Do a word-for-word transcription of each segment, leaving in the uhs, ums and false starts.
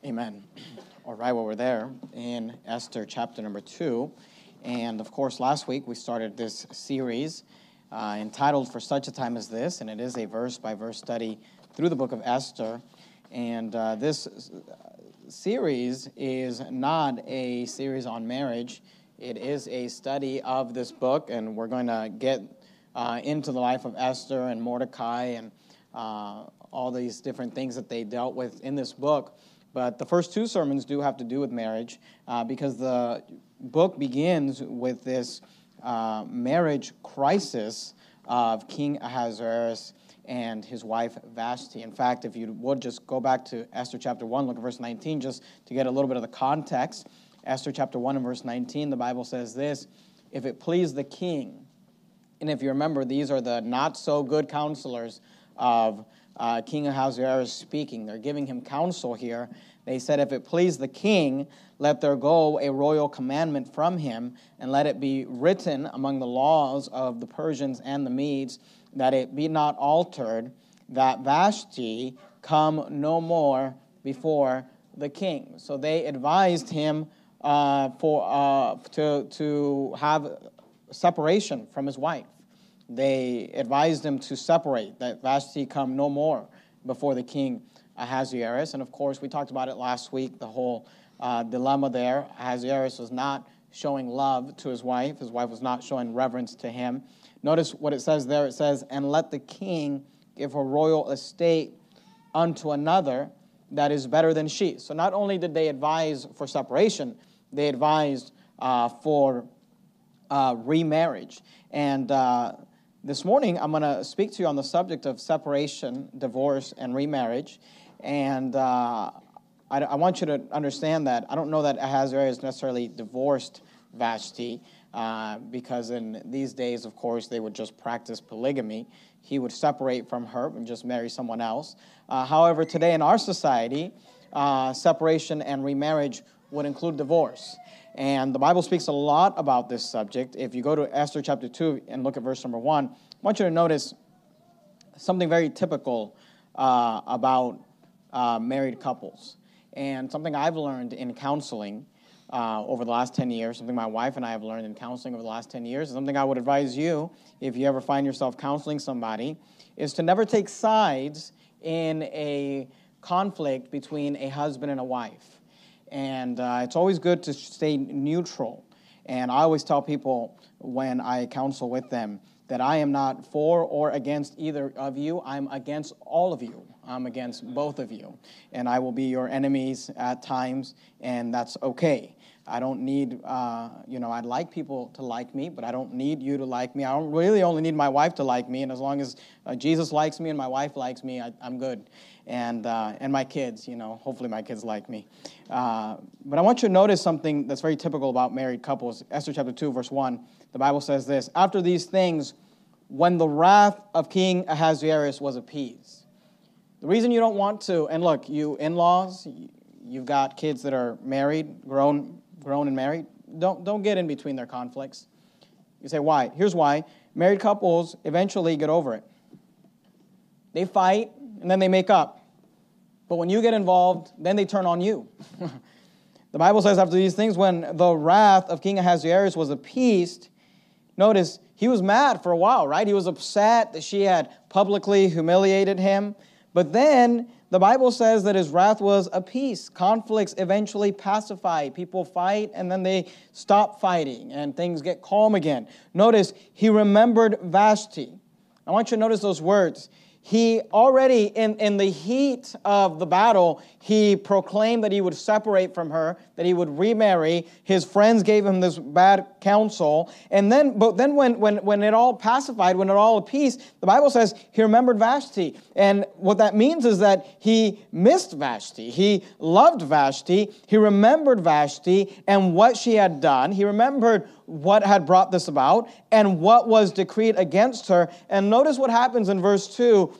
Amen. All right, well, we're there in Esther chapter number two. And, of course, last week we started this series uh, entitled For Such a Time as This, and it is a verse-by-verse study through the book of Esther. And uh, this series is not a series on marriage. It is a study of this book, and we're going to get uh, into the life of Esther and Mordecai and uh, all these different things that they dealt with in this book. But the first two sermons do have to do with marriage uh, because the book begins with this uh, marriage crisis of King Ahasuerus and his wife Vashti. In fact, if you would just go back to Esther chapter one, look at verse nineteen, just to get a little bit of the context. Esther chapter one and verse nineteen, the Bible says this: if it please the king, and if you remember, these are the not-so-good counselors of Uh, King Ahasuerus speaking. They're giving him counsel here. They said, if it please the king, let there go a royal commandment from him, and let it be written among the laws of the Persians and the Medes, that it be not altered, that Vashti come no more before the king. So they advised him uh, for uh, to, to have separation from his wife. They advised him to separate, that Vashti come no more before the king Ahasuerus. And of course, we talked about it last week, the whole uh, dilemma there. Ahasuerus was not showing love to his wife. His wife was not showing reverence to him. Notice what it says there. It says, and let the king give her royal estate unto another that is better than she. So not only did they advise for separation, they advised uh, for uh, remarriage. And uh This morning, I'm going to speak to you on the subject of separation, divorce, and remarriage. And uh, I, I want you to understand that I don't know that Ahasuerus necessarily divorced Vashti, uh, because in these days, of course, they would just practice polygamy. He would separate from her and just marry someone else. Uh, however, today in our society, uh, separation and remarriage would include divorce. And the Bible speaks a lot about this subject. If you go to Esther chapter two and look at verse number one, I want you to notice something very typical uh, about uh, married couples. And something I've learned in counseling uh, over the last ten years, something my wife and I have learned in counseling over the last ten years, and something I would advise you, if you ever find yourself counseling somebody, is to never take sides in a conflict between a husband and a wife. And uh, it's always good to stay neutral. And I always tell people when I counsel with them that I am not for or against either of you. I'm against all of you. I'm against both of you. And I will be your enemies at times, and that's okay. I don't need, uh, you know, I'd like people to like me, but I don't need you to like me. I don't really only need my wife to like me, and as long as uh, Jesus likes me and my wife likes me, I, I'm good. And uh, and my kids, you know, hopefully my kids like me. Uh, but I want you to notice something that's very typical about married couples. Esther chapter two, verse one, the Bible says this: after these things, when the wrath of King Ahasuerus was appeased. The reason you don't want to, and look, you in-laws, you've got kids that are married, grown, grown and married, don't, don't get in between their conflicts. You say, why? Here's why. Married couples eventually get over it. They fight, and then they make up. But when you get involved, then they turn on you. The Bible says after these things, when the wrath of King Ahasuerus was appeased, notice, he was mad for a while, right? He was upset that she had publicly humiliated him. But then the Bible says that his wrath was appeased. Conflicts eventually pacify. People fight, and then they stop fighting, and things get calm again. Notice, he remembered Vashti. I want you to notice those words. He already, in, in the heat of the battle, he proclaimed that he would separate from her, that he would remarry. His friends gave him this bad counsel. And then, but then when, when, when it all pacified, when it all appeased, the Bible says he remembered Vashti. And what that means is that he missed Vashti. He loved Vashti. He remembered Vashti and what she had done. He remembered what had brought this about and what was decreed against her. And notice what happens in verse two.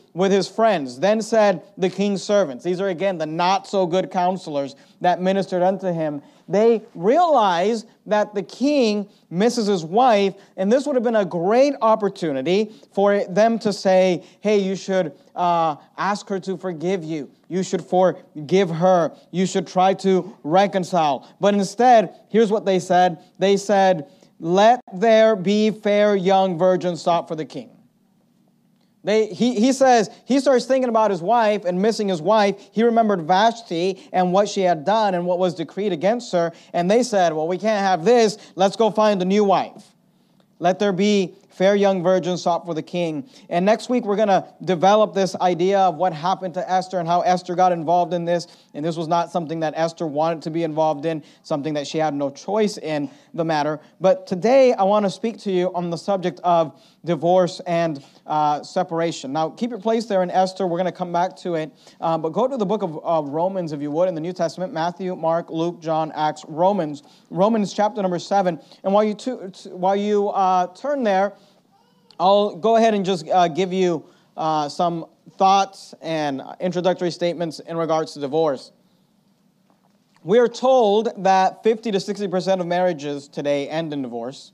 with his friends. Then said the king's servants. These are, again, the not-so-good counselors that ministered unto him. They realize that the king misses his wife, and this would have been a great opportunity for them to say, hey, you should uh, ask her to forgive you. You should forgive her. You should try to reconcile. But instead, here's what they said. They said, let there be fair young virgins sought for the king. They, he, he says, he starts thinking about his wife and missing his wife. He remembered Vashti and what she had done and what was decreed against her. And they said, well, we can't have this. Let's go find a new wife. Let there be fair young virgins sought for the king. And next week, we're going to develop this idea of what happened to Esther and how Esther got involved in this. And this was not something that Esther wanted to be involved in, something that she had no choice in the matter. But today, I want to speak to you on the subject of divorce and uh, separation. Now, keep your place there in Esther. We're going to come back to it. Uh, but go to the book of uh, Romans, if you would, in the New Testament. Matthew, Mark, Luke, John, Acts, Romans. Romans chapter number seven. And while you, to, t- while you uh, turn there, I'll go ahead and just uh, give you uh, some thoughts and introductory statements in regards to divorce. We are told that fifty to sixty percent of marriages today end in divorce.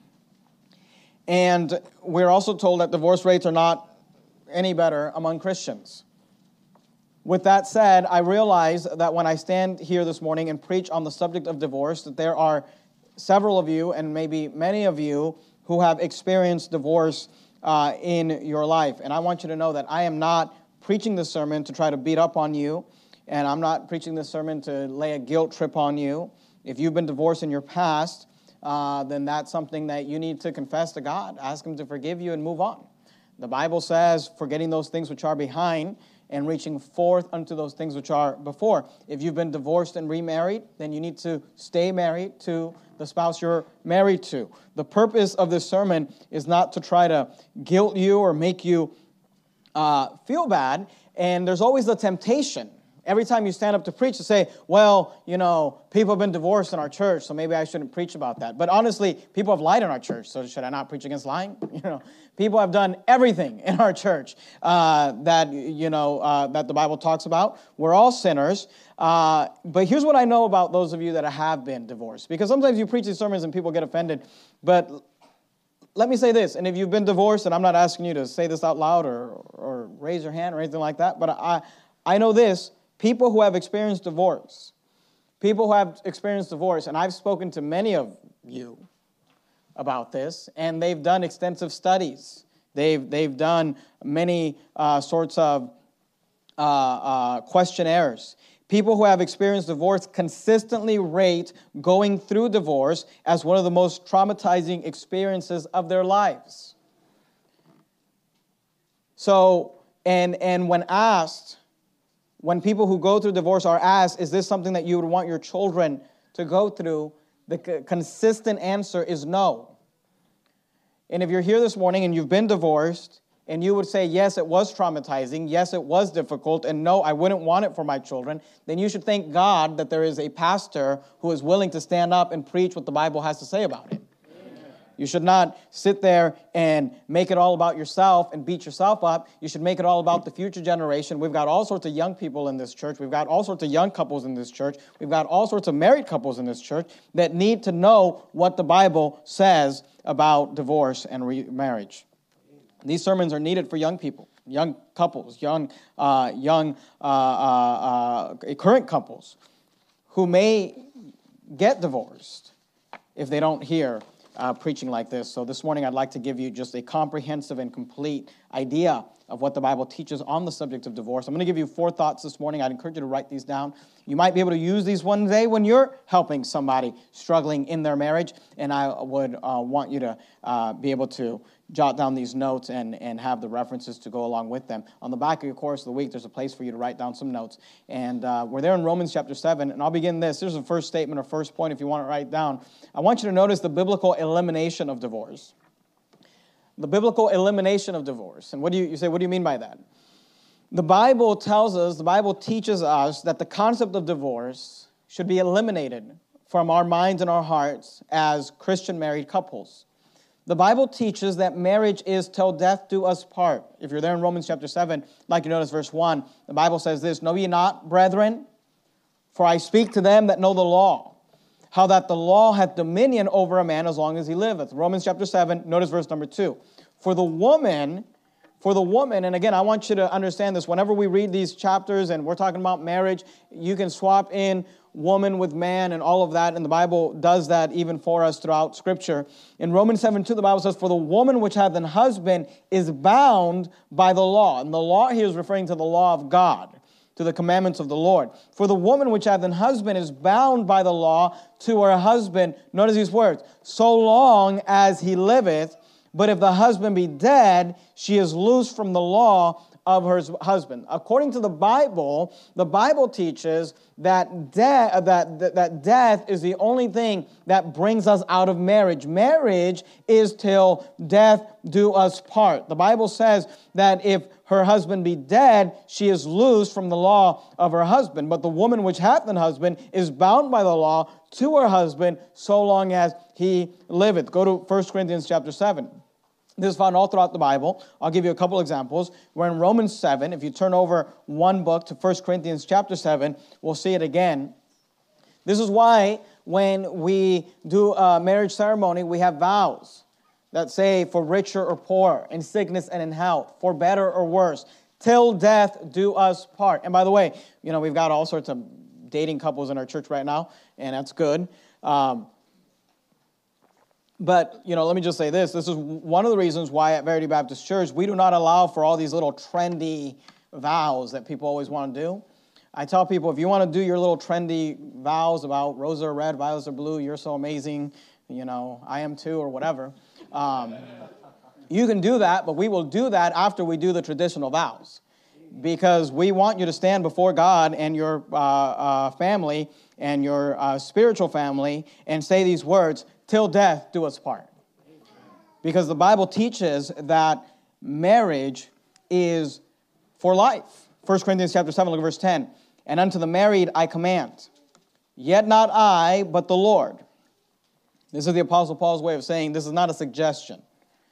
And we're also told that divorce rates are not any better among Christians. With that said, I realize that when I stand here this morning and preach on the subject of divorce, that there are several of you, and maybe many of you, who have experienced divorce uh, in your life. And I want you to know that I am not preaching this sermon to try to beat up on you, and I'm not preaching this sermon to lay a guilt trip on you. If you've been divorced in your past, uh, then that's something that you need to confess to God. Ask Him to forgive you and move on. The Bible says, forgetting those things which are behind and reaching forth unto those things which are before. If you've been divorced and remarried, then you need to stay married to the spouse you're married to. The purpose of this sermon is not to try to guilt you or make you uh, feel bad. And there's always the temptation, every time you stand up to preach, to say, well, you know, people have been divorced in our church, so maybe I shouldn't preach about that. But honestly, people have lied in our church, so should I not preach against lying? You know, people have done everything in our church uh, that, you know, uh, that the Bible talks about. We're all sinners. Uh, but here's what I know about those of you that have been divorced. Because sometimes you preach these sermons and people get offended. But let me say this, and if you've been divorced, and I'm not asking you to say this out loud or, or raise your hand or anything like that, but I, I know this. People who have experienced divorce, people who have experienced divorce, and I've spoken to many of you about this, and they've done extensive studies. They've, they've done many uh, sorts of uh, uh, questionnaires. People who have experienced divorce consistently rate going through divorce as one of the most traumatizing experiences of their lives. So, and, and when asked, when people who go through divorce are asked, is this something that you would want your children to go through? The c- consistent answer is no. And if you're here this morning and you've been divorced, and you would say, yes, it was traumatizing, yes, it was difficult, and no, I wouldn't want it for my children, then you should thank God that there is a pastor who is willing to stand up and preach what the Bible has to say about it. You should not sit there and make it all about yourself and beat yourself up. You should make it all about the future generation. We've got all sorts of young people in this church. We've got all sorts of young couples in this church. We've got all sorts of married couples in this church that need to know what the Bible says about divorce and remarriage. These sermons are needed for young people, young couples, young, uh, young uh, uh, uh, current couples who may get divorced if they don't hear Uh, preaching like this. So this morning I'd like to give you just a comprehensive and complete idea of what the Bible teaches on the subject of divorce. I'm going to give you four thoughts this morning. I'd encourage you to write these down. You might be able to use these one day when you're helping somebody struggling in their marriage, and I would uh, want you to uh, be able to jot down these notes and, and have the references to go along with them. On the back of your course of the week, there's a place for you to write down some notes. And uh, we're there in Romans chapter seven, and I'll begin this. Here's the first statement or first point if you want to write it down. I want you to notice the biblical elimination of divorce. The biblical elimination of divorce. And what do you, you say, what do you mean by that? The Bible tells us, the Bible teaches us that the concept of divorce should be eliminated from our minds and our hearts as Christian married couples. The Bible teaches that marriage is till death do us part. If you're there in Romans chapter seven, I'd like you to notice verse one, the Bible says this, "Know ye not, brethren, for I speak to them that know the law, how that the law hath dominion over a man as long as he liveth." Romans chapter seven, notice verse number two. For the woman, for the woman, and again, I want you to understand this, whenever we read these chapters and we're talking about marriage, you can swap in woman with man and all of that, and the Bible does that even for us throughout Scripture. In Romans seven two, the Bible says, "For the woman which hath an husband is bound by the law." And the law here is referring to the law of God, to the commandments of the Lord. "For the woman which hath an husband is bound by the law to her husband," notice these words, "so long as he liveth. But if the husband be dead, she is loosed from the law of her husband." According to the Bible, the Bible teaches that, de- that, that, that death is the only thing that brings us out of marriage. Marriage is till death do us part. The Bible says that if her husband be dead, she is loosed from the law of her husband. But the woman which hath an husband is bound by the law to her husband so long as he liveth. Go to First Corinthians chapter seven. This is found all throughout the Bible. I'll give you a couple examples. We're in Romans seven. If you turn over one book to First Corinthians chapter seven, we'll see it again. This is why when we do a marriage ceremony, we have vows that say for richer or poor, in sickness and in health, for better or worse, till death do us part. And by the way, you know, we've got all sorts of dating couples in our church right now, and that's good. Um, But, you know, let me just say this. This is one of the reasons why at Verity Baptist Church, we do not allow for all these little trendy vows that people always want to do. I tell people, if you want to do your little trendy vows about roses are red, violets are blue, you're so amazing, you know, I am too, or whatever, um, you can do that, but we will do that after we do the traditional vows. Because we want you to stand before God and your uh, uh, family and your uh, spiritual family and say these words, "Till death do us part." Because the Bible teaches that marriage is for life. First Corinthians chapter seven, look at verse ten. "And unto the married I command, yet not I, but the Lord." This is the Apostle Paul's way of saying this is not a suggestion.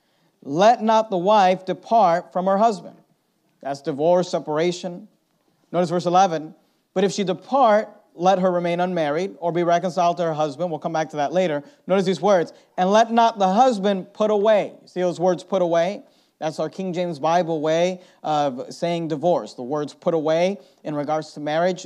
"Let not the wife depart from her husband." That's divorce, separation. Notice verse eleven. "But if she depart, let her remain unmarried or be reconciled to her husband." We'll come back to that later. Notice these words. "And let not the husband put away." See those words, put away? That's our King James Bible way of saying divorce. The words put away in regards to marriage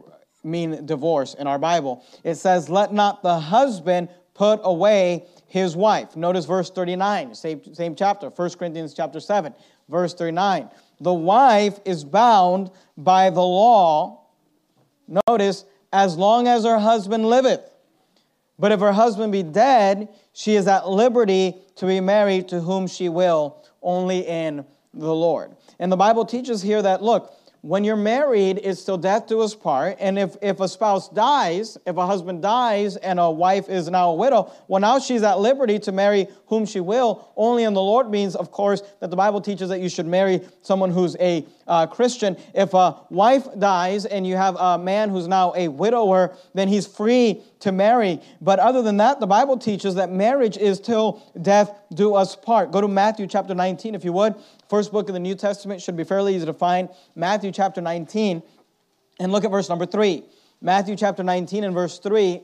mean divorce in our Bible. It says, "Let not the husband put away his wife." Notice verse thirty-nine, same, same chapter, First Corinthians chapter seven, verse thirty-nine. "The wife is bound by the law," notice, "as long as her husband liveth. But if her husband be dead, she is at liberty to be married to whom she will, only in the Lord." And the Bible teaches here that, look, when you're married, it's till death do us part. And if, if a spouse dies, if a husband dies and a wife is now a widow, well, now she's at liberty to marry whom she will. Only in the Lord means, of course, that the Bible teaches that you should marry someone who's a uh, Christian. If a wife dies and you have a man who's now a widower, then he's free to marry. But other than that, the Bible teaches that marriage is till death do us part. Go to Matthew chapter nineteen, if you would. First book of the New Testament, should be fairly easy to find. Matthew chapter nineteen, and look at verse number three. Matthew chapter nineteen and verse three.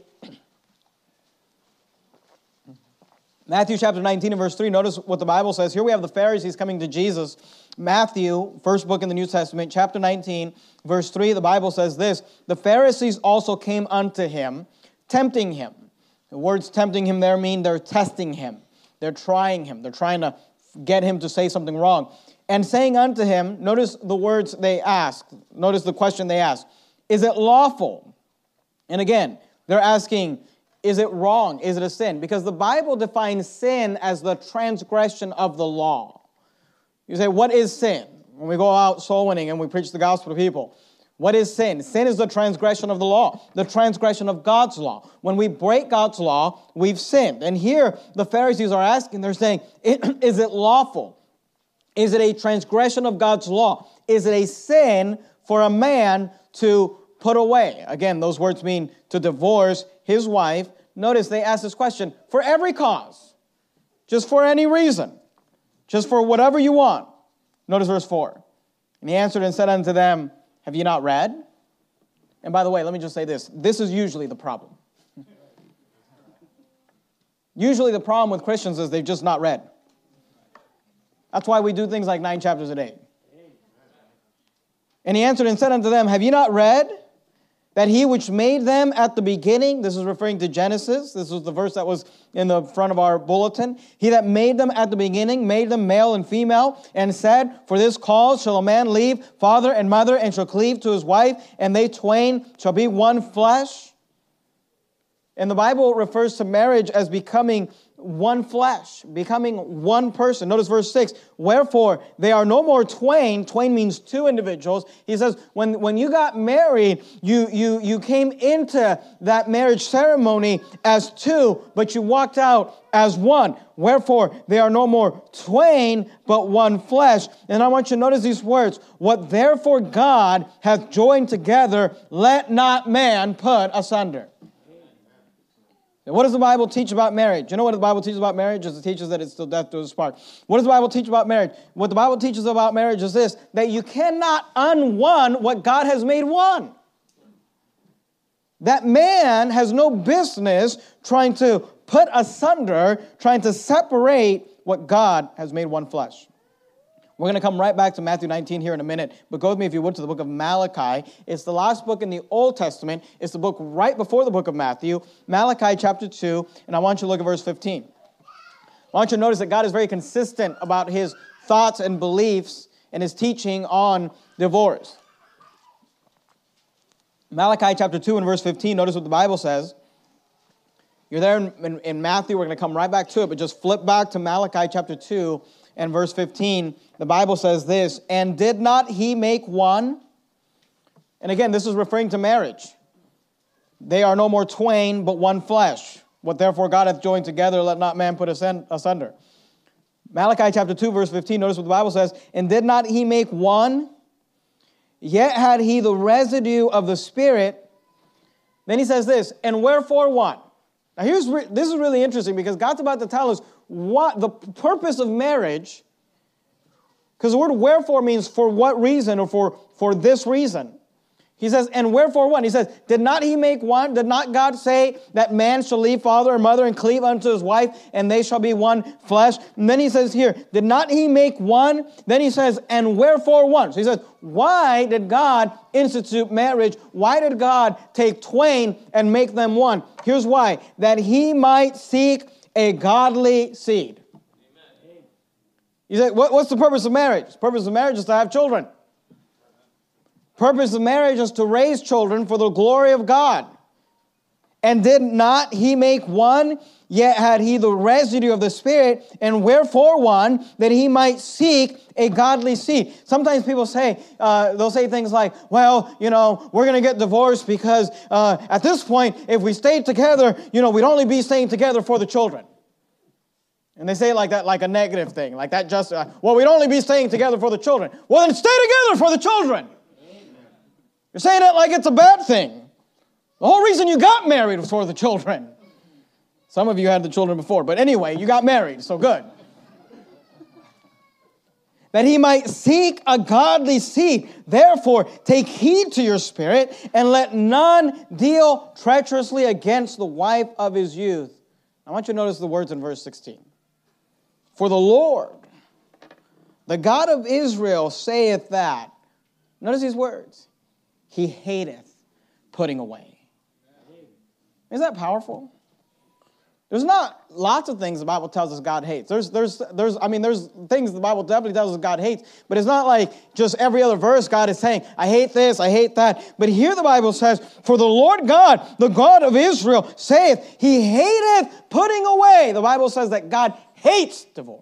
Matthew chapter nineteen and verse three, notice what the Bible says. Here we have the Pharisees coming to Jesus. Matthew, first book in the New Testament, chapter nineteen, verse three, the Bible says this, "The Pharisees also came unto him, tempting him." The words tempting him there mean they're testing him. They're trying him. They're trying to get him to say something wrong. "And saying unto him," notice the words they asked. Notice the question they asked. "Is it lawful?" And again, they're asking, is it wrong? Is it a sin? Because the Bible defines sin as the transgression of the law. You say, what is sin? When we go out soul winning and we preach the gospel to people, what is sin? Sin is the transgression of the law, the transgression of God's law. When we break God's law, we've sinned. And here the Pharisees are asking, they're saying, is it lawful? Is it a transgression of God's law? Is it a sin for a man to put away? Again, those words mean to divorce his wife. Notice they ask this question, for every cause. Just for any reason. Just for whatever you want. Notice verse four. And he answered and said unto them, have you not read? And by the way, let me just say this. This is usually the problem. Usually the problem with Christians is they've just not read. That's why we do things like nine chapters a day. And he answered and said unto them, have you not read that he which made them at the beginning, this is referring to Genesis, this was the verse that was in the front of our bulletin, he that made them at the beginning, made them male and female, and said, for this cause shall a man leave father and mother, and shall cleave to his wife, and they twain shall be one flesh. And the Bible refers to marriage as becoming one flesh, becoming one person. Notice verse six, wherefore they are no more twain. Twain means two individuals. He says, when, when you got married, you, you, you came into that marriage ceremony as two, but you walked out as one. Wherefore they are no more twain, but one flesh. And I want you to notice these words. What therefore God hath joined together, let not man put asunder. What does the Bible teach about marriage? You know what the Bible teaches about marriage? It teaches that it's still death to us part. What does the Bible teach about marriage? What the Bible teaches about marriage is this, that you cannot unone what God has made one. That man has no business trying to put asunder, trying to separate what God has made one flesh. We're going to come right back to Matthew nineteen here in a minute, but go with me, if you would, to the book of Malachi. It's the last book in the Old Testament. It's the book right before the book of Matthew, Malachi chapter two, and I want you to look at verse fifteen. I want you to notice that God is very consistent about his thoughts and beliefs and his teaching on divorce. Malachi chapter two and verse fifteen, notice what the Bible says. You're there in, in, in Matthew. We're going to come right back to it, but just flip back to Malachi chapter two and verse fifteen. The Bible says this, and did not he make one? And again, this is referring to marriage. They are no more twain, but one flesh. What therefore God hath joined together, let not man put asunder. Malachi chapter two, verse fifteen, notice what the Bible says, and did not he make one? Yet had he the residue of the Spirit. Then he says this, and wherefore one? Now here's re- this is really interesting, because God's about to tell us what the purpose of marriage, because the word wherefore means for what reason, or for, for this reason. He says, and wherefore one? He says, did not he make one? Did not God say that man shall leave father and mother and cleave unto his wife, and they shall be one flesh? And then he says here, did not he make one? Then he says, and wherefore one? So he says, why did God institute marriage? Why did God take twain and make them one? Here's why. That he might seek a godly seed. Amen. You say, what, what's the purpose of marriage? The purpose of marriage is to have children. Purpose of marriage is to raise children for the glory of God. And did not he make one? Yet had he the residue of the Spirit. And wherefore one? That he might seek a godly seed. Sometimes people say, uh, they'll say things like, well, you know, we're going to get divorced because uh, at this point, if we stayed together, you know, we'd only be staying together for the children. And they say it like that, like a negative thing. Like that just, uh, well, we'd only be staying together for the children. Well, then stay together for the children. You're saying it like it's a bad thing. The whole reason you got married was for the children. Some of you had the children before, but anyway, you got married, so good. That he might seek a godly seed. Therefore, take heed to your spirit, and let none deal treacherously against the wife of his youth. I want you to notice the words in verse sixteen. For the Lord, the God of Israel, saith that. Notice these words. He hateth putting away. Isn't that powerful? There's not lots of things the Bible tells us God hates. There's, there's, there's, I mean, there's things the Bible definitely tells us God hates, but it's not like just every other verse God is saying, I hate this, I hate that. But here the Bible says, for the Lord God, the God of Israel, saith, he hateth putting away. The Bible says that God hates divorce.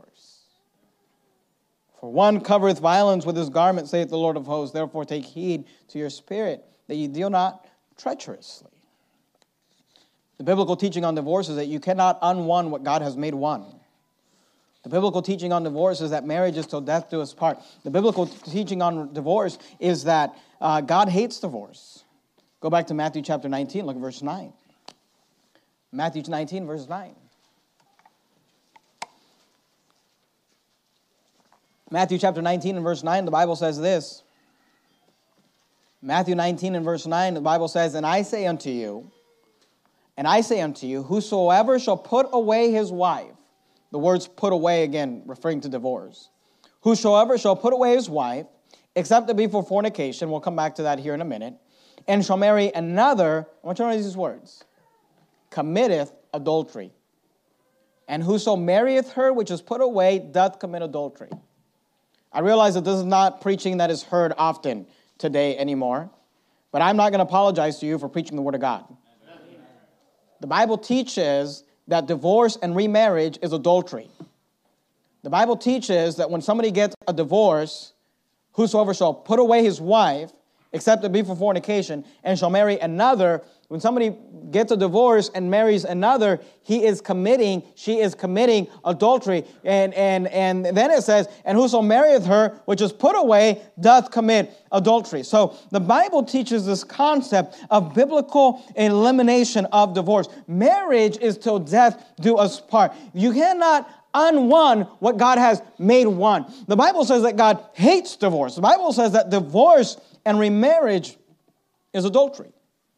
For one covereth violence with his garment, saith the Lord of hosts. Therefore take heed to your spirit, that ye deal not treacherously. The biblical teaching on divorce is that you cannot unone what God has made one. The biblical teaching on divorce is that marriage is till death do us part. The biblical teaching on divorce is that uh, God hates divorce. Go back to Matthew chapter nineteen, look at verse nine. Matthew nineteen, verse nine. Matthew chapter nineteen and verse nine, the Bible says this. Matthew nineteen and verse nine, the Bible says, And I say unto you, and I say unto you, whosoever shall put away his wife, the words put away again, referring to divorce. Whosoever shall put away his wife, except it be for fornication, we'll come back to that here in a minute, and shall marry another, I want you to notice these words, committeth adultery. And whoso marrieth her which is put away doth commit adultery. I realize that this is not preaching that is heard often today anymore, but I'm not going to apologize to you for preaching the Word of God. The Bible teaches that divorce and remarriage is adultery. The Bible teaches that when somebody gets a divorce, whosoever shall put away his wife, except it be for fornication, and shall marry another. When somebody gets a divorce and marries another, he is committing, she is committing adultery. And, and, and then it says, and whoso marrieth her, which is put away, doth commit adultery. So the Bible teaches this concept of biblical elimination of divorce. Marriage is till death do us part. You cannot unone what God has made one. The Bible says that God hates divorce. The Bible says that divorce and remarriage is adultery.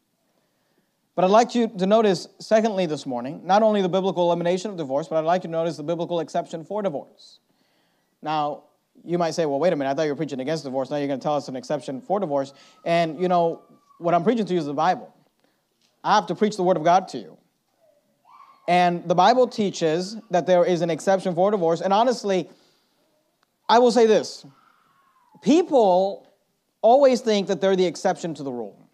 But I'd like you to notice, secondly this morning, not only the biblical elimination of divorce, but I'd like you to notice the biblical exception for divorce. Now, you might say, well, wait a minute, I thought you were preaching against divorce. Now you're going to tell us an exception for divorce. And, you know, what I'm preaching to you is the Bible. I have to preach the Word of God to you. And the Bible teaches that there is an exception for divorce. And honestly, I will say this. People always think that they're the exception to the rule.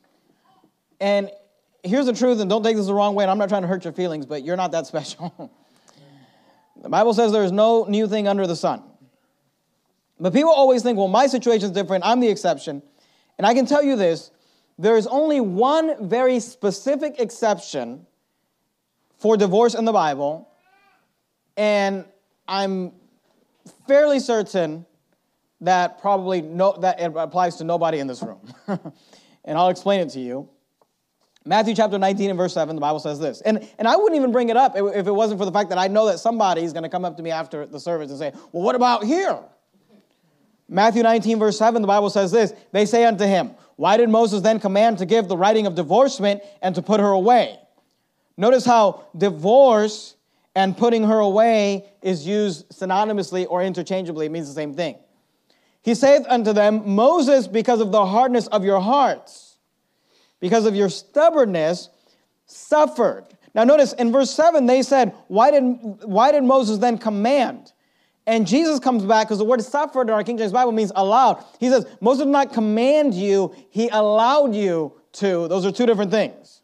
And here's the truth, and don't take this the wrong way, and I'm not trying to hurt your feelings, but you're not that special. The Bible says there is no new thing under the sun. But people always think, well, my situation is different, I'm the exception. And I can tell you this, there is only one very specific exception for divorce in the Bible, and I'm fairly certain that probably no, that it applies to nobody in this room. And I'll explain it to you. Matthew chapter nineteen and verse seven, the Bible says this. And, and I wouldn't even bring it up if it wasn't for the fact that I know that somebody is going to come up to me after the service and say, well, what about here? Matthew nineteen verse seven, the Bible says this. They say unto him, why did Moses then command to give the writing of divorcement and to put her away? Notice how divorce and putting her away is used synonymously or interchangeably. It means the same thing. He saith unto them, Moses, because of the hardness of your hearts, because of your stubbornness, suffered. Now notice in verse seven, they said, why did, why did Moses then command? And Jesus comes back, because the word suffered in our King James Bible means allowed. He says, Moses did not command you, he allowed you to. Those are two different things.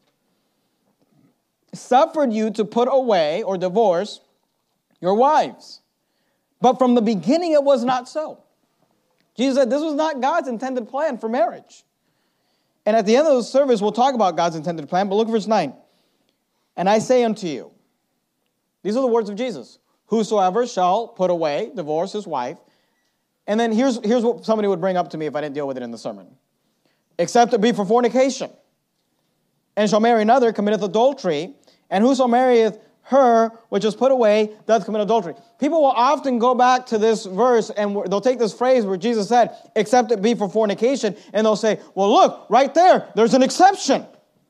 Suffered you to put away or divorce your wives. But from the beginning it was not so. Jesus said this was not God's intended plan for marriage. And at the end of the service, we'll talk about God's intended plan, but look at verse nine. And I say unto you, these are the words of Jesus, whosoever shall put away, divorce his wife. And then here's, here's what somebody would bring up to me if I didn't deal with it in the sermon. Except it be for fornication. And shall marry another, committeth adultery. And whoso marrieth her, which is put away, doth commit adultery. People will often go back to this verse and they'll take this phrase where Jesus said, except it be for fornication, and they'll say, well, look, right there, there's an exception.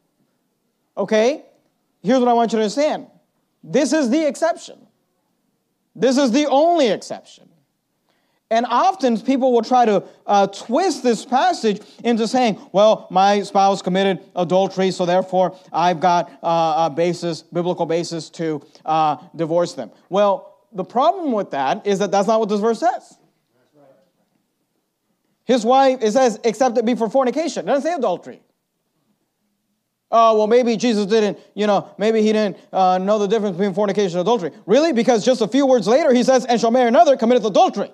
Okay? Here's what I want you to understand. This is the exception. This is the only exception. And often people will try to uh, twist this passage into saying, well, my spouse committed adultery, so therefore I've got uh, a basis, biblical basis to uh, divorce them. Well, the problem with that is that that's not what this verse says. His wife, it says, except it be for fornication. It doesn't say adultery. Oh, well, maybe Jesus didn't, you know, maybe he didn't uh, know the difference between fornication and adultery. Really? Because just a few words later, he says, and shall marry another, committeth adultery.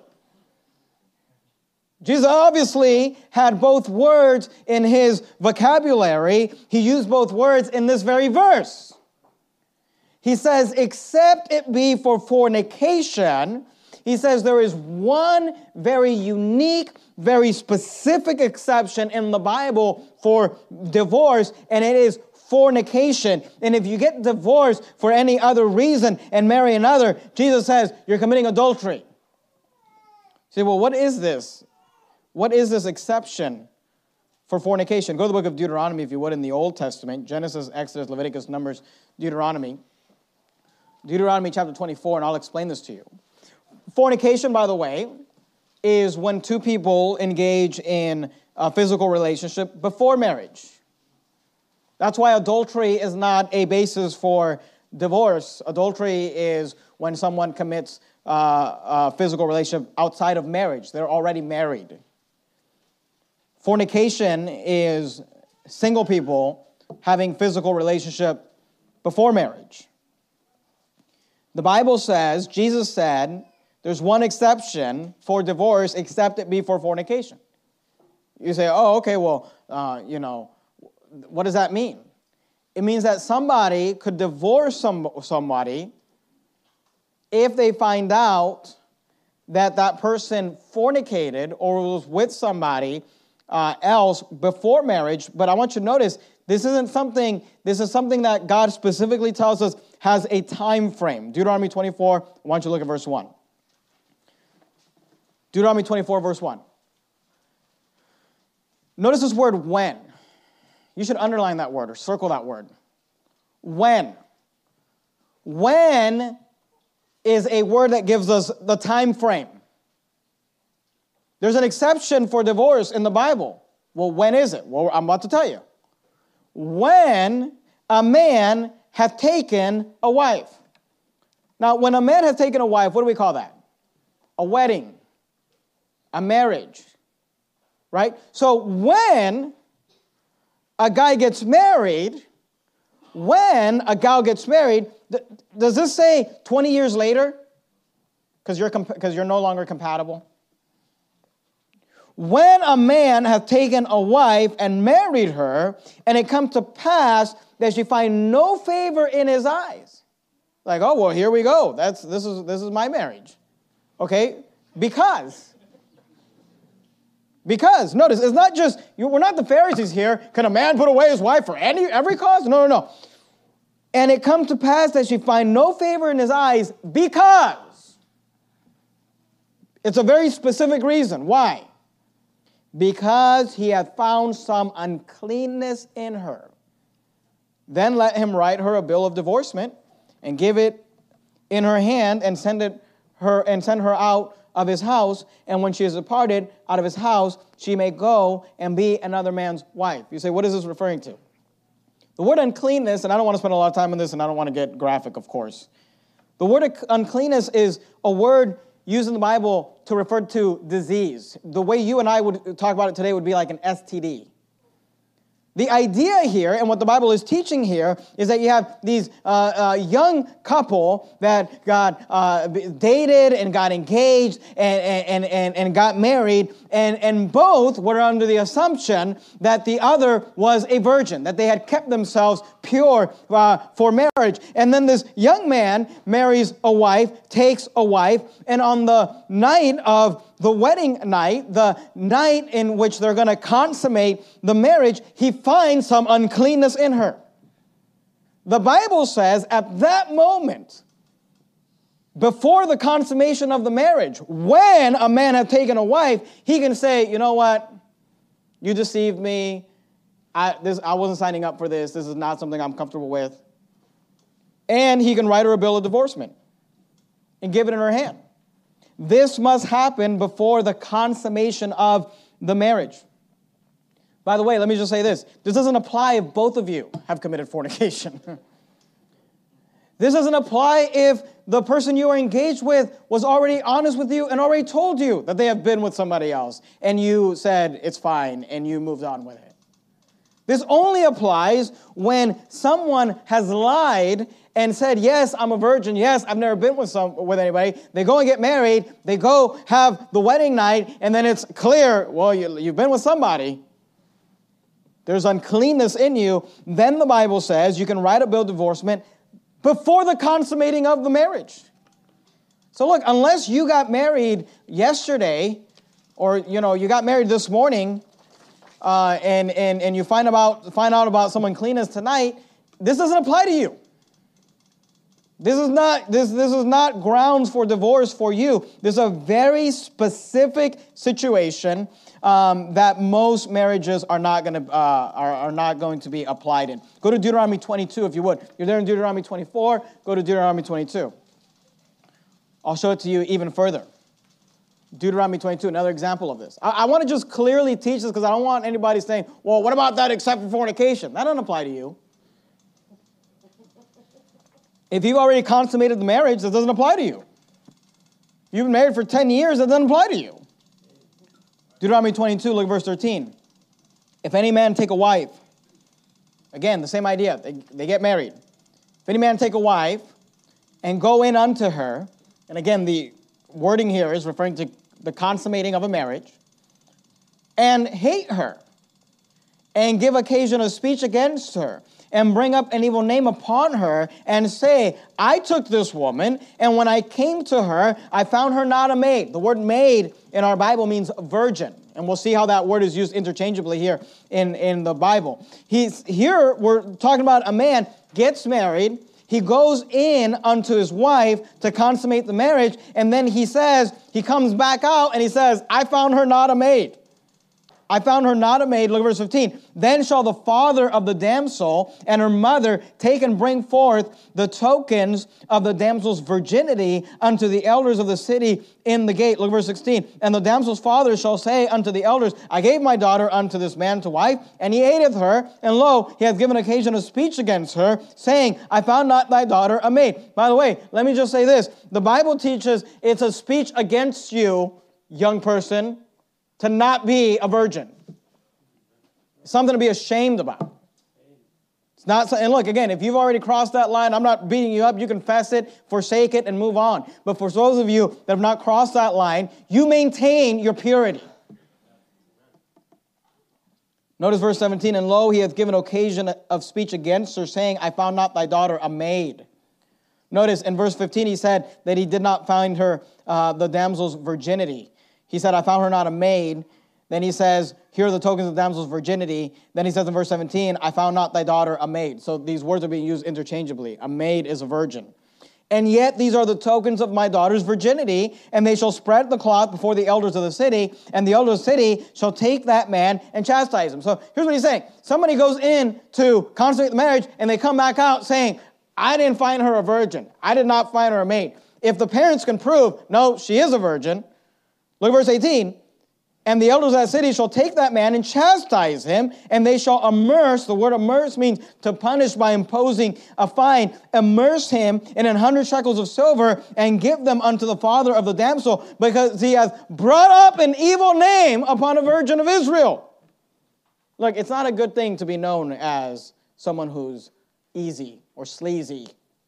Jesus obviously had both words in his vocabulary. He used both words in this very verse. He says, except it be for fornication, he says there is one very unique, very specific exception in the Bible for divorce, and it is fornication. And if you get divorced for any other reason and marry another, Jesus says you're committing adultery. say, well, what is this? What is this exception for fornication? Go to the book of Deuteronomy, if you would, in the Old Testament. Genesis, Exodus, Leviticus, Numbers, Deuteronomy. Deuteronomy chapter twenty-four, and I'll explain this to you. Fornication, by the way, is when two people engage in a physical relationship before marriage. That's why adultery is not a basis for divorce. Adultery is when someone commits uh, a physical relationship outside of marriage. They're already married. Fornication is single people having physical relationship before marriage. The Bible says, Jesus said, there's one exception for divorce except it be for fornication. You say, oh, okay, well, uh, you know, what does that mean? It means that somebody could divorce some, somebody if they find out that that person fornicated or was with somebody uh, else before marriage. But I want you to notice, this isn't something, this is something that God specifically tells us has a time frame. Deuteronomy twenty-four, I want you to look at verse one. Deuteronomy twenty-four, verse one. Notice this word when. You should underline that word or circle that word. When. When is a word that gives us the time frame. There's an exception for divorce in the Bible. Well, when is it? Well, I'm about to tell you. When a man hath taken a wife. Now, when a man hath taken a wife, what do we call that? A wedding. A marriage. Right? So when a guy gets married, when a gal gets married, th- does this say twenty years later? Because you're comp- because you're no longer compatible? When a man hath taken a wife and married her, and it comes to pass that she find no favor in his eyes. Like, oh, well, here we go. That's this is this is my marriage. Okay? Because. Because, notice, it's not just, we're not the Pharisees here. Can a man put away his wife for any every cause? No, no, no. And it comes to pass that she find no favor in his eyes because. It's a very specific reason. Why? Because he hath found some uncleanness in her. Then let him write her a bill of divorcement and give it in her hand and send it her and send her out of his house, and when she is departed out of his house, she may go and be another man's wife. You say, what is this referring to? The word uncleanness, and I don't want to spend a lot of time on this, and I don't want to get graphic, of course. The word uncleanness is a word used in the Bible to refer to disease. The way you and I would talk about it today would be like an S T D. The idea here, and what the Bible is teaching here, is that you have these uh, uh, young couple that got uh, dated and got engaged and, and, and, and got married, and, and both were under the assumption that the other was a virgin, that they had kept themselves pure uh, for marriage. And then this young man marries a wife, takes a wife, and on the night of the wedding night, the night in which they're going to consummate the marriage, he finds some uncleanness in her. The Bible says at that moment, before the consummation of the marriage, when a man had taken a wife, he can say, you know what? You deceived me. I, this, I wasn't signing up for this. This is not something I'm comfortable with. And he can write her a bill of divorcement and give it in her hand. This must happen before the consummation of the marriage. By the way, let me just say this. This doesn't apply if both of you have committed fornication. This doesn't apply if the person you are engaged with was already honest with you and already told you that they have been with somebody else, and you said it's fine and you moved on with it. This only applies when someone has lied and said, yes, I'm a virgin. Yes, I've never been with some with anybody. They go and get married. They go have the wedding night, and then it's clear, well, you, you've been with somebody. There's uncleanness in you. Then the Bible says you can write a bill of divorcement before the consummating of the marriage. So look, unless you got married yesterday, or you know you got married this morning, uh, and and and you find about find out about some uncleanness tonight, this doesn't apply to you. This is not this this is not grounds for divorce for you. This is a very specific situation um, that most marriages are not going to uh, are, are not going to be applied in. Go to Deuteronomy twenty-two if you would. You're there in Deuteronomy twenty-four. Go to Deuteronomy twenty-two. I'll show it to you even further. Deuteronomy twenty-two, another example of this. I, I want to just clearly teach this because I don't want anybody saying, "Well, what about that except for fornication?" That doesn't apply to you. If you've already consummated the marriage, that doesn't apply to you. You've been married for ten years, that doesn't apply to you. Deuteronomy twenty-two, look at verse thirteen. If any man take a wife, again, the same idea, they, they get married. If any man take a wife and go in unto her, and again, the wording here is referring to the consummating of a marriage, and hate her, and give occasion of speech against her, and bring up an evil name upon her, and say, I took this woman, and when I came to her, I found her not a maid. The word maid in our Bible means virgin. And we'll see how that word is used interchangeably here in, in the Bible. He's, here we're talking about a man gets married, he goes in unto his wife to consummate the marriage, and then he says, he comes back out and he says, I found her not a maid. I found her not a maid. Look at verse fifteen. Then shall the father of the damsel and her mother take and bring forth the tokens of the damsel's virginity unto the elders of the city in the gate. Look at verse sixteen. And the damsel's father shall say unto the elders, I gave my daughter unto this man to wife, and he hateth her, and lo, he hath given occasion of speech against her, saying, I found not thy daughter a maid. By the way, let me just say this. The Bible teaches it's a speech against you, young person, to not be a virgin. Something to be ashamed about. It's not, and look, again, if you've already crossed that line, I'm not beating you up. You confess it, forsake it, and move on. But for those of you that have not crossed that line, you maintain your purity. Notice verse seventeen, and lo, he hath given occasion of speech against her, saying, I found not thy daughter a maid. Notice in verse fifteen, he said that he did not find her uh, the damsel's virginity. He said, I found her not a maid. Then he says, here are the tokens of the damsel's virginity. Then he says in verse seventeen, I found not thy daughter a maid. So these words are being used interchangeably. A maid is a virgin. And yet these are the tokens of my daughter's virginity, and they shall spread the cloth before the elders of the city, and the elders of the city shall take that man and chastise him. So here's what he's saying. Somebody goes in to consummate the marriage, and they come back out saying, I didn't find her a virgin. I did not find her a maid. If the parents can prove, no, she is a virgin, look at verse eighteen. And the elders of that city shall take that man and chastise him, and they shall immerse. The word immerse means to punish by imposing a fine. Immerse him in an hundred shekels of silver and give them unto the father of the damsel, because he has brought up an evil name upon a virgin of Israel. Look, it's not a good thing to be known as someone who's easy or sleazy.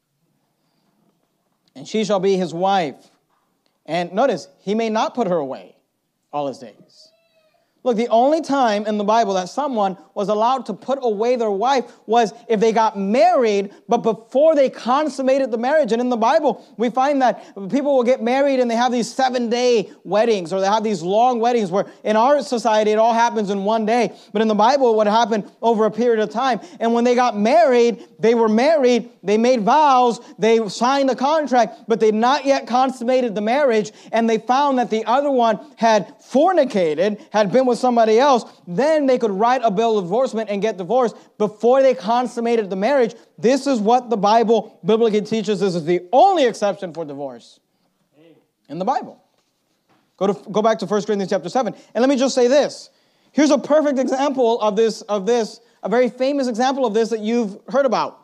And she shall be his wife. And notice, he may not put her away all his days. Look, the only time in the Bible that someone was allowed to put away their wife was if they got married, but before they consummated the marriage. And in the Bible, we find that people will get married and they have these seven-day weddings, or they have these long weddings where in our society it all happens in one day. But in the Bible, it would happen over a period of time. And when they got married, they were married, they made vows, they signed a contract, but they not yet consummated the marriage, and they found that the other one had fornicated, had been with somebody else, then they could write a bill of divorcement and get divorced before they consummated the marriage. This is what the Bible biblically teaches. This is the only exception for divorce in the Bible. Go to go back to First Corinthians chapter seven. And let me just say this. Here's a perfect example of this, of this, a very famous example of this that you've heard about.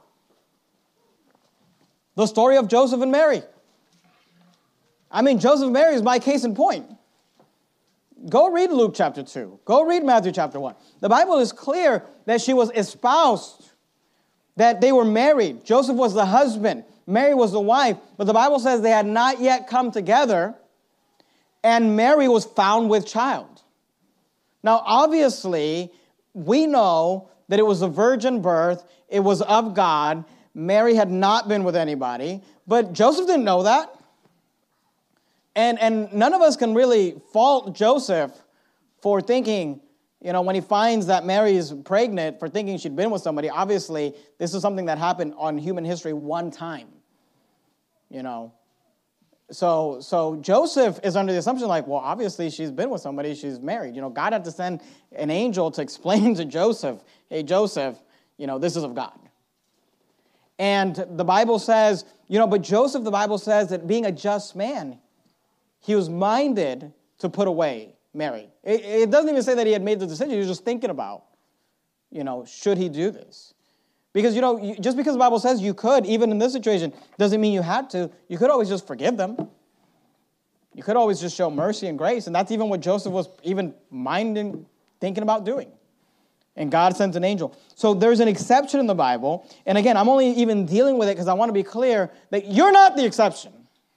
The story of Joseph and Mary. I mean, Joseph and Mary is my case in point. Go read Luke chapter two. Go read Matthew chapter one. The Bible is clear that she was espoused, that they were married. Joseph was the husband. Mary was the wife. But the Bible says they had not yet come together, and Mary was found with child. Now, obviously, we know that it was a virgin birth. It was of God. Mary had not been with anybody. But Joseph didn't know that. And, and none of us can really fault Joseph for thinking, you know, when he finds that Mary is pregnant, for thinking she'd been with somebody. Obviously, this is something that happened on human history one time. you know. So so Joseph is under the assumption like, well, obviously she's been with somebody, she's married. You know, God had to send an angel to explain to Joseph, hey, Joseph, you know, this is of God. And the Bible says, you know, but Joseph, the Bible says that being a just man, he was minded to put away Mary. It, it doesn't even say that he had made the decision. He was just thinking about, you know, should he do this? Because, you know, just because the Bible says you could, even in this situation, doesn't mean you had to. You could always just forgive them. You could always just show mercy and grace. And that's even what Joseph was even minding, thinking about doing. And God sent an angel. So there's an exception in the Bible. And again, I'm only even dealing with it because I want to be clear that you're not the exception.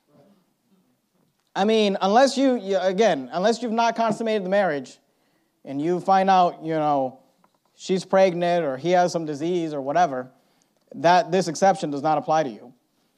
I mean, unless you, you, again, unless you've not consummated the marriage and you find out, you know, she's pregnant or he has some disease or whatever, that this exception does not apply to you.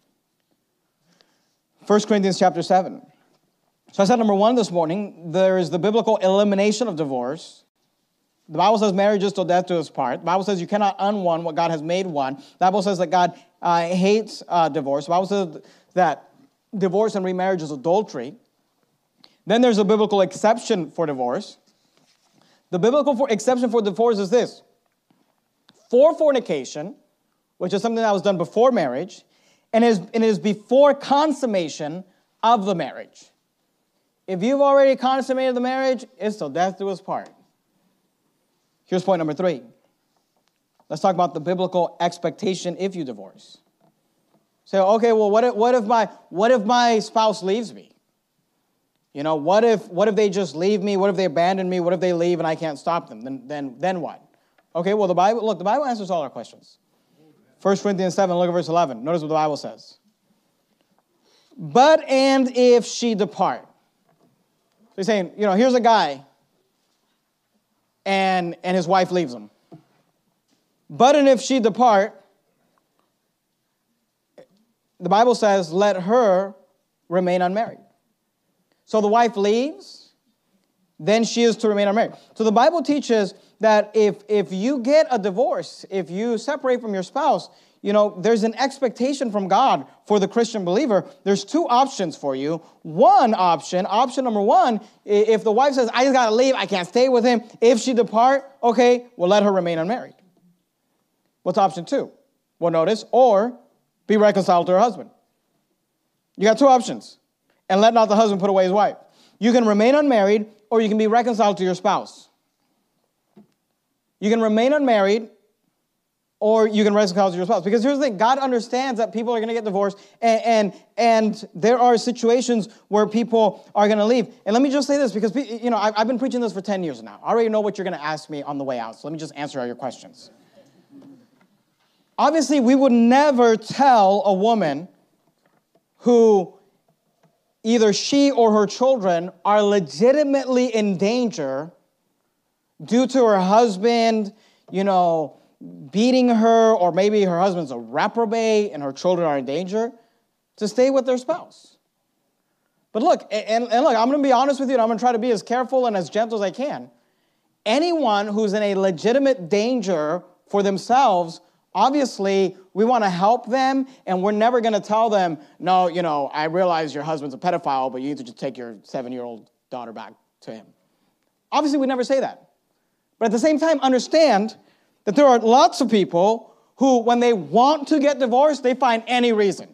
First Corinthians chapter seven. So I said number one this morning, there is the biblical elimination of divorce. The Bible says marriage is till death do us part. The Bible says you cannot unone what God has made one. The Bible says that God uh, hates uh, divorce. The Bible says that divorce and remarriage is adultery. Then there's a biblical exception for divorce. The biblical for exception for divorce is this. For fornication, which is something that was done before marriage, and is, and it is before consummation of the marriage. If you've already consummated the marriage, it's till death do us part. Here's point number three. Let's talk about the biblical expectation if you divorce. Say, okay, well, what if, what if my what if my spouse leaves me? You know, what if what if they just leave me? What if they abandon me? What if they leave and I can't stop them? Then then then what? Okay, well, the Bible, look, the Bible answers all our questions. First Corinthians seven, look at verse eleven. Notice what the Bible says. But and if she depart. So he's saying, you know, here's a guy. And, and his wife leaves him. But and if she depart, the Bible says, let her remain unmarried. So the wife leaves, then she is to remain unmarried. So the Bible teaches that if, if you get a divorce, if you separate from your spouse, you know, there's an expectation from God for the Christian believer. There's two options for you. One option, option number one, if the wife says, I just got to leave, I can't stay with him. If she depart, okay, well, let her remain unmarried. What's option two? Well, notice, or be reconciled to her husband. You got two options. And let not the husband put away his wife. You can remain unmarried, or you can be reconciled to your spouse. You can remain unmarried, or you can reconcile to your spouse. Because here's the thing, God understands that people are going to get divorced, and, and, and there are situations where people are going to leave. And let me just say this, because you know I've, I've been preaching this for ten years now. I already know what you're going to ask me on the way out, so let me just answer all your questions. Obviously, we would never tell a woman who either she or her children are legitimately in danger due to her husband, you know, beating her, or maybe her husband's a reprobate and her children are in danger, to stay with their spouse. But look, and, and look, I'm going to be honest with you, and I'm going to try to be as careful and as gentle as I can. Anyone who's in a legitimate danger for themselves, obviously, we want to help them, and we're never going to tell them, no, you know, I realize your husband's a pedophile, but you need to just take your seven-year-old daughter back to him. Obviously, we never say that. But at the same time, understand that there are lots of people who, when they want to get divorced, they find any reason.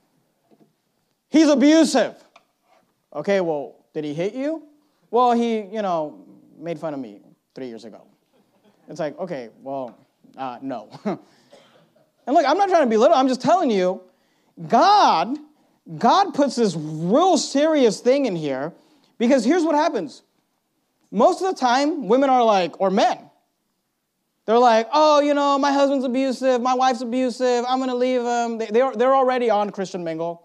He's abusive. Okay, well, did he hit you? Well, he, you know, made fun of me three years ago. It's like, okay, well, uh, no. And look, I'm not trying to belittle. I'm just telling you, God, God puts this real serious thing in here, because here's what happens. Most of the time, women are like, or men, they're like, oh, you know, my husband's abusive, my wife's abusive, I'm going to leave him. They, they're, they're already on Christian Mingle.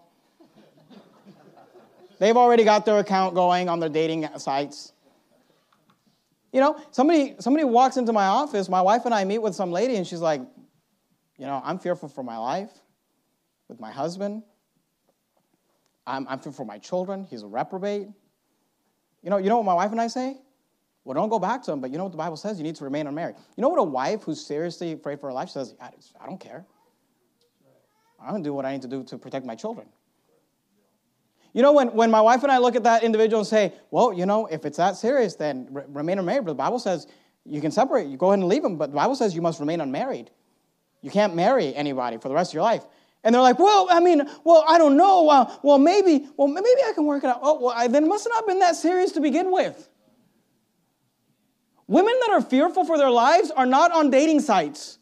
They've already got their account going on their dating sites. You know, somebody, somebody walks into my office, my wife and I meet with some lady, and she's like, you know, I'm fearful for my life with my husband. I'm, I'm fearful for my children. He's a reprobate. You know, you know what my wife and I say? Well, don't go back to him, but you know what the Bible says? You need to remain unmarried. You know what a wife who's seriously afraid for her life says? I, I don't care. I'm going to do what I need to do to protect my children. You know, when, when my wife and I look at that individual and say, well, you know, if it's that serious, then re- remain unmarried. But the Bible says you can separate. You go ahead and leave them. But the Bible says you must remain unmarried. You can't marry anybody for the rest of your life. And they're like, well, I mean, well, I don't know. Uh, well, maybe, well, maybe I can work it out. Oh, well, I, then it must have not been that serious to begin with. Women that are fearful for their lives are not on dating sites.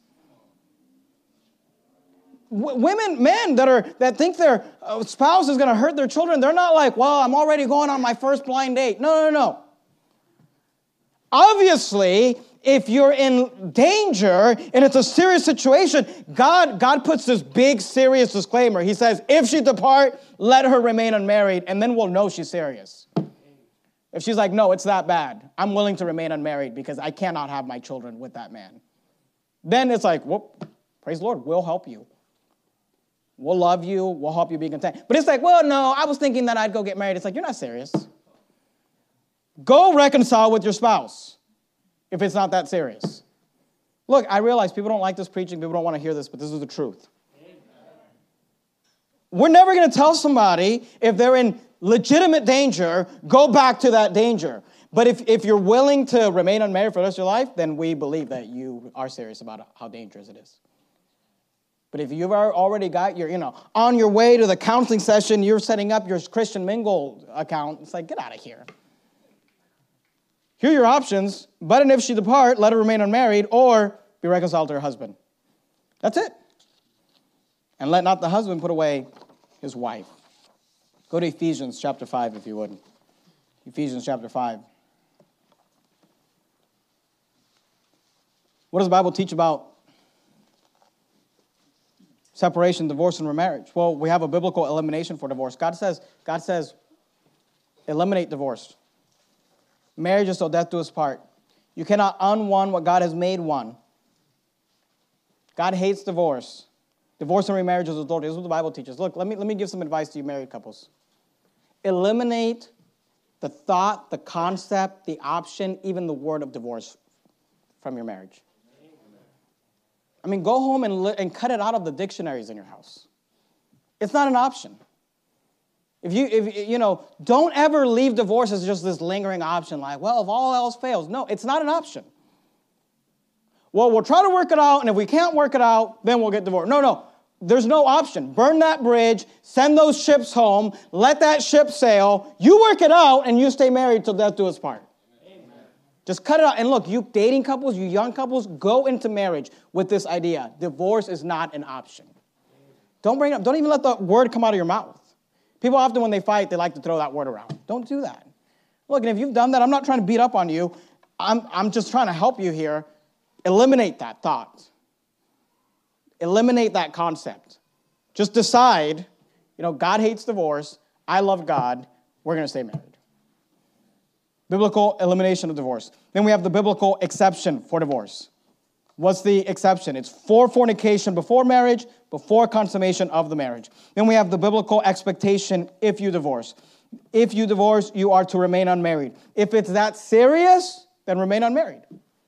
W- women, men that are that think their uh, spouse is going to hurt their children, they're not like, well, I'm already going on my first blind date. No, no, no. Obviously, if you're in danger and it's a serious situation, God, God puts this big, serious disclaimer. He says, if she depart, let her remain unmarried, and then we'll know she's serious. If she's like, no, it's that bad, I'm willing to remain unmarried because I cannot have my children with that man. Then it's like, whoop, praise the Lord, we'll help you. We'll love you. We'll help you be content. But it's like, well, no, I was thinking that I'd go get married. It's like, you're not serious. Go reconcile with your spouse if it's not that serious. Look, I realize people don't like this preaching. People don't want to hear this, but this is the truth. We're never going to tell somebody if they're in legitimate danger, go back to that danger. But if, if you're willing to remain unmarried for the rest of your life, then we believe that you are serious about how dangerous it is. But if you've already got your, you know, on your way to the counseling session, you're setting up your Christian Mingle account, it's like, get out of here. Here are your options. But and if she depart, let her remain unmarried or be reconciled to her husband. That's it. And let not the husband put away his wife. Go to Ephesians chapter five, if you would. Ephesians chapter five. What does the Bible teach about separation, divorce, and remarriage? Well, we have a biblical elimination for divorce. God says, God says, eliminate divorce. Marriage is till death do us part. You cannot unone what God has made one. God hates divorce. Divorce and remarriage is adultery. This is what the Bible teaches. Look, let me, let me give some advice to you married couples. Eliminate the thought, the concept, the option, even the word of divorce from your marriage. I mean, go home and, li- and cut it out of the dictionaries in your house. It's not an option. If you, if you know, don't ever leave divorce as just this lingering option like, well, if all else fails. No, it's not an option. Well, we'll try to work it out, and if we can't work it out, then we'll get divorced. No, no, there's no option. Burn that bridge, send those ships home, let that ship sail, you work it out, and you stay married till death do us part. Amen. Just cut it out. And look, you dating couples, you young couples, go into marriage with this idea. Divorce is not an option. Don't bring it up. Don't even let the word come out of your mouth. People often, when they fight, they like to throw that word around. Don't do that. Look, and if you've done that, I'm not trying to beat up on you. I'm, I'm just trying to help you here. Eliminate that thought. Eliminate that concept. Just decide, you know, God hates divorce. I love God. We're going to stay married. Biblical elimination of divorce. Then we have the biblical exception for divorce. What's the exception? It's for fornication before marriage, before consummation of the marriage. Then we have the biblical expectation if you divorce. If you divorce, you are to remain unmarried. If it's that serious, then remain unmarried.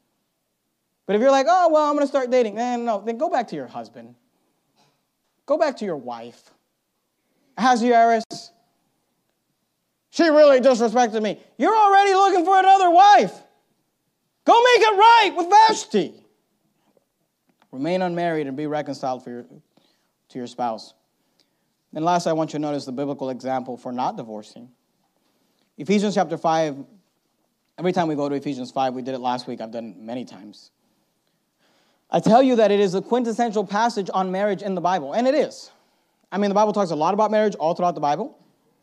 But if you're like, oh, well, I'm going to start dating, then no, then go back to your husband. Go back to your wife. Ahasuerus, she really disrespected me. You're already looking for another wife. Go make it right with Vashti. Remain unmarried and be reconciled for your, to your spouse. And last, I want you to notice the biblical example for not divorcing. Ephesians chapter five, every time we go to Ephesians five, we did it last week, I've done it many times. I tell you that it is a quintessential passage on marriage in the Bible, and it is. I mean, the Bible talks a lot about marriage all throughout the Bible,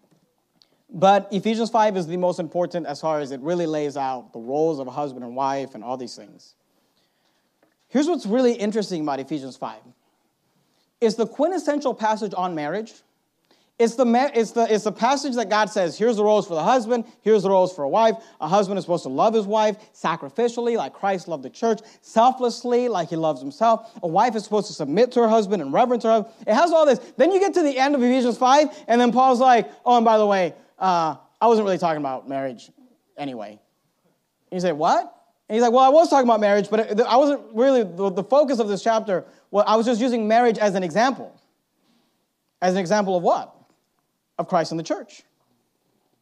but Ephesians five is the most important as far as it really lays out the roles of a husband and wife and all these things. Here's what's really interesting about Ephesians five. It's the quintessential passage on marriage. It's the, it's, the, it's the passage that God says, here's the roles for the husband, here's the roles for a wife. A husband is supposed to love his wife sacrificially, like Christ loved the church, selflessly, like he loves himself. A wife is supposed to submit to her husband and reverence her husband. It has all this. Then you get to the end of Ephesians five, and then Paul's like, oh, and by the way, uh, I wasn't really talking about marriage anyway. And you say, what? And he's like, well, I was talking about marriage, but I wasn't really, the, the focus of this chapter, well, I was just using marriage as an example. As an example of what? Of Christ and the church.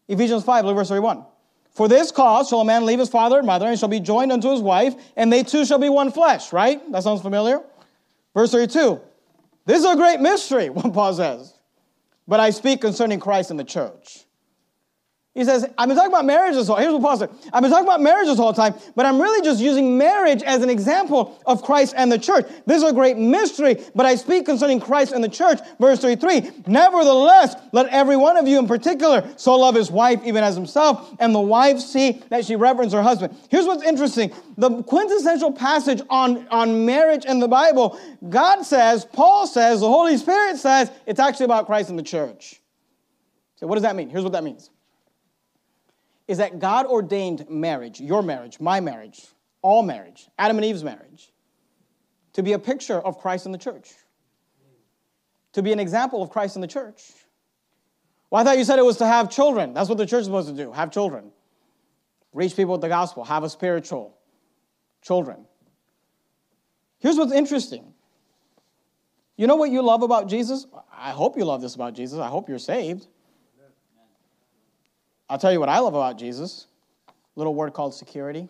Ephesians five, look at verse thirty-one. For this cause shall a man leave his father and mother, and shall be joined unto his wife, and they two shall be one flesh, right? That sounds familiar? Verse thirty-two. This is a great mystery, what Paul says. But I speak concerning Christ and the church. He says, I've been talking about marriage this whole, here's what Paul said. I've been talking about marriage this whole time, but I'm really just using marriage as an example of Christ and the church. This is a great mystery, but I speak concerning Christ and the church. Verse thirty-three, nevertheless, let every one of you in particular so love his wife even as himself, and the wife see that she reverence her husband. Here's what's interesting. The quintessential passage on, on marriage in the Bible, God says, Paul says, the Holy Spirit says, it's actually about Christ and the church. So what does that mean? Here's what that means. Is that God ordained marriage, your marriage, my marriage, all marriage, Adam and Eve's marriage, to be a picture of Christ in the church, to be an example of Christ in the church. Well, I thought you said it was to have children. That's what the church is supposed to do, have children. Reach people with the gospel, have a spiritual children. Here's what's interesting. You know what you love about Jesus? I hope you love this about Jesus. I hope you're saved. I'll tell you what I love about Jesus. A little word called security.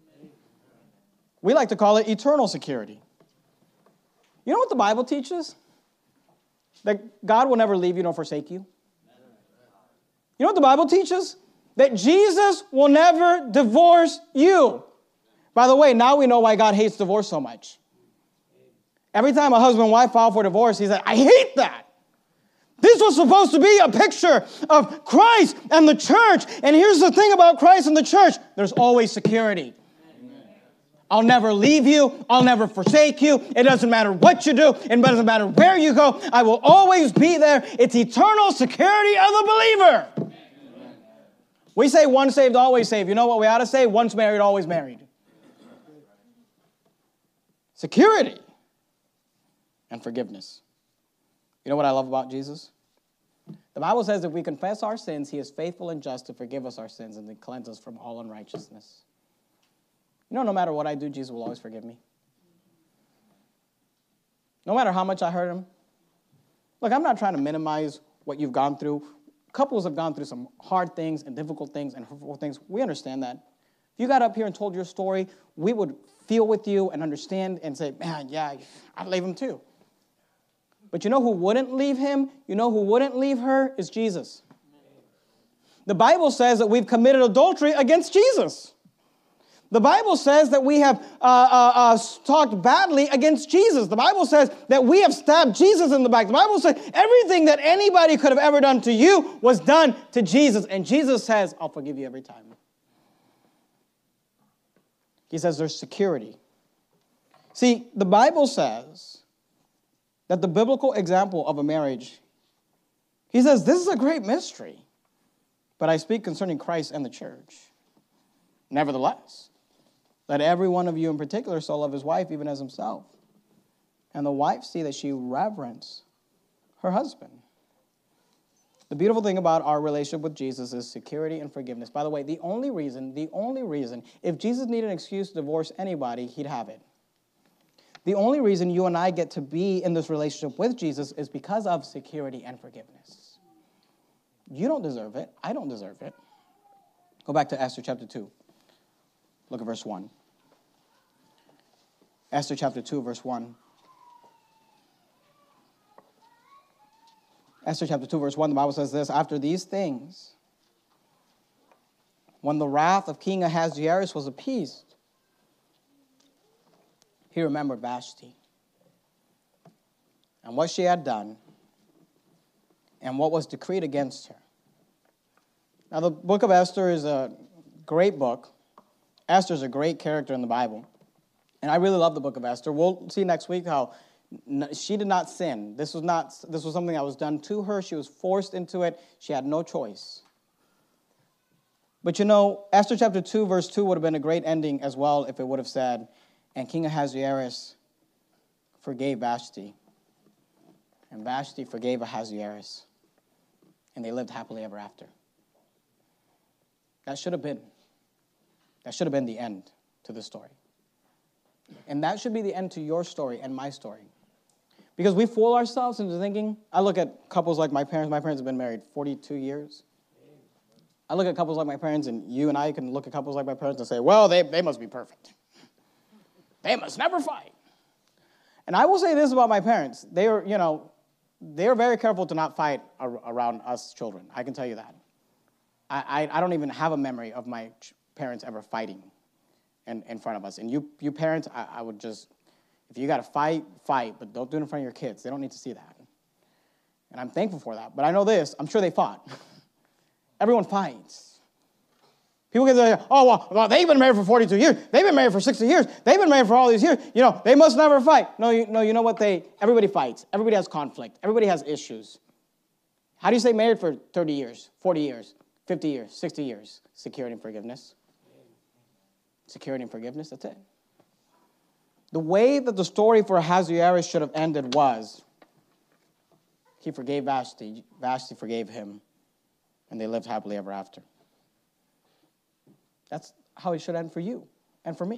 We like to call it eternal security. You know what the Bible teaches? That God will never leave you nor forsake you. You know what the Bible teaches? That Jesus will never divorce you. By the way, now we know why God hates divorce so much. Every time a husband and wife file for divorce, he said, I hate that. This was supposed to be a picture of Christ and the church. And here's the thing about Christ and the church. There's always security. Amen. I'll never leave you. I'll never forsake you. It doesn't matter what you do. It doesn't matter where you go. I will always be there. It's eternal security of the believer. Amen. We say once saved, always saved. You know what we ought to say? Once married, always married. Security and forgiveness. You know what I love about Jesus? The Bible says if we confess our sins, he is faithful and just to forgive us our sins and to cleanse us from all unrighteousness. You know, no matter what I do, Jesus will always forgive me. No matter how much I hurt him. Look, I'm not trying to minimize what you've gone through. Couples have gone through some hard things and difficult things and hurtful things. We understand that. If you got up here and told your story, we would feel with you and understand and say, man, yeah, I'd leave him too. But you know who wouldn't leave him? You know who wouldn't leave her? Is Jesus. The Bible says that we've committed adultery against Jesus. The Bible says that we have uh, uh, uh, talked badly against Jesus. The Bible says that we have stabbed Jesus in the back. The Bible says everything that anybody could have ever done to you was done to Jesus. And Jesus says, I'll forgive you every time. He says there's security. See, the Bible says that the biblical example of a marriage, he says, this is a great mystery, but I speak concerning Christ and the church. Nevertheless, let every one of you in particular so love his wife even as himself, and the wife see that she reverence her husband. The beautiful thing about our relationship with Jesus is security and forgiveness. By the way, the only reason, the only reason, if Jesus needed an excuse to divorce anybody, he'd have it. The only reason you and I get to be in this relationship with Jesus is because of security and forgiveness. You don't deserve it. I don't deserve it. Go back to Esther chapter two. Look at verse one. Esther chapter two, verse one. Esther chapter two, verse one, the Bible says this, after these things, when the wrath of King Ahasuerus was appeased, he remembered Vashti and what she had done and what was decreed against her. Now, the book of Esther is a great book. Esther is a great character in the Bible. And I really love the book of Esther. We'll see next week how she did not sin. This was not. This was something that was done to her. She was forced into it. She had no choice. But you know, Esther chapter two, verse two would have been a great ending as well if it would have said, and King Ahasuerus forgave Vashti. And Vashti forgave Ahasuerus. And they lived happily ever after. That should have been. That should have been the end to the story. And that should be the end to your story and my story. Because we fool ourselves into thinking, I look at couples like my parents. My parents have been married forty-two years. I look at couples like my parents, and you and I can look at couples like my parents and say, well, they, they must be perfect. They must never fight. And I will say this about my parents. They are, you know, they are very careful to not fight ar- around us children. I can tell you that. I, I, I don't even have a memory of my ch- parents ever fighting in, in front of us. And you, you parents, I, I would just, if you got to fight, fight, but don't do it in front of your kids. They don't need to see that. And I'm thankful for that. But I know this, I'm sure they fought. Everyone fights. People get there, oh, well, well, they've been married for forty-two years. They've been married for sixty years. They've been married for all these years. You know, they must never fight. No, you, no, you know what? They Everybody fights. Everybody has conflict. Everybody has issues. How do you stay married for thirty years, forty years, fifty years, sixty years? Security and forgiveness. Security and forgiveness, that's it. The way that the story for Ahasuerus should have ended was he forgave Vashti, Vashti forgave him, and they lived happily ever after. That's how it should end for you and for me.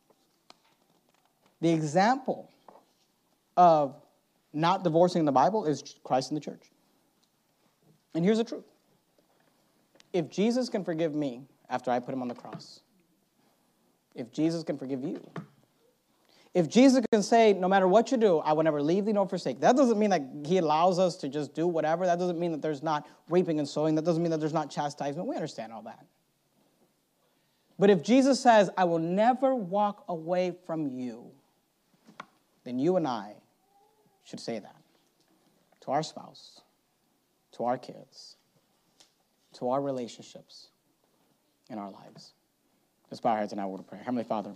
The example of not divorcing in the Bible is Christ and the church. And here's the truth. If Jesus can forgive me after I put him on the cross, if Jesus can forgive you, if Jesus can say, no matter what you do, I will never leave thee nor forsake. That doesn't mean that he allows us to just do whatever. That doesn't mean that there's not reaping and sowing. That doesn't mean that there's not chastisement. We understand all that. But if Jesus says, I will never walk away from you, then you and I should say that to our spouse, to our kids, to our relationships in our lives. Let's bow our heads and I will pray. Heavenly Father,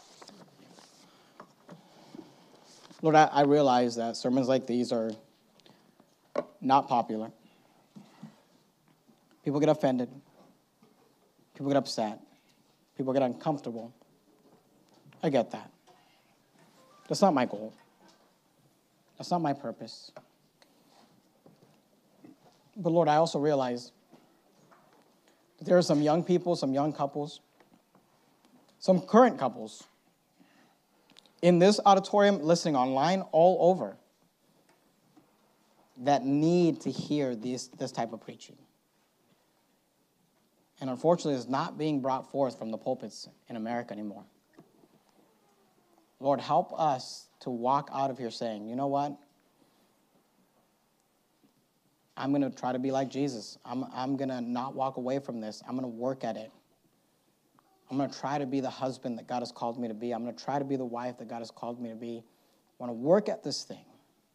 Lord, I, I realize that sermons like these are not popular. People get offended. People get upset. People get uncomfortable. I get that. That's not my goal. That's not my purpose. But Lord, I also realize that there are some young people, some young couples, some current couples in this auditorium, listening online, all over, that need to hear this, this type of preaching. And unfortunately, it's not being brought forth from the pulpits in America anymore. Lord, help us to walk out of here saying, you know what? I'm going to try to be like Jesus. I'm, I'm going to not walk away from this. I'm going to work at it. I'm going to try to be the husband that God has called me to be. I'm going to try to be the wife that God has called me to be. I want to work at this thing.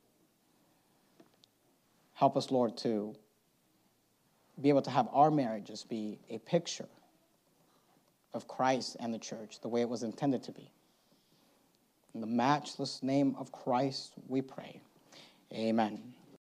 Help us, Lord, to be able to have our marriages be a picture of Christ and the church, the way it was intended to be. In the matchless name of Christ, we pray. Amen.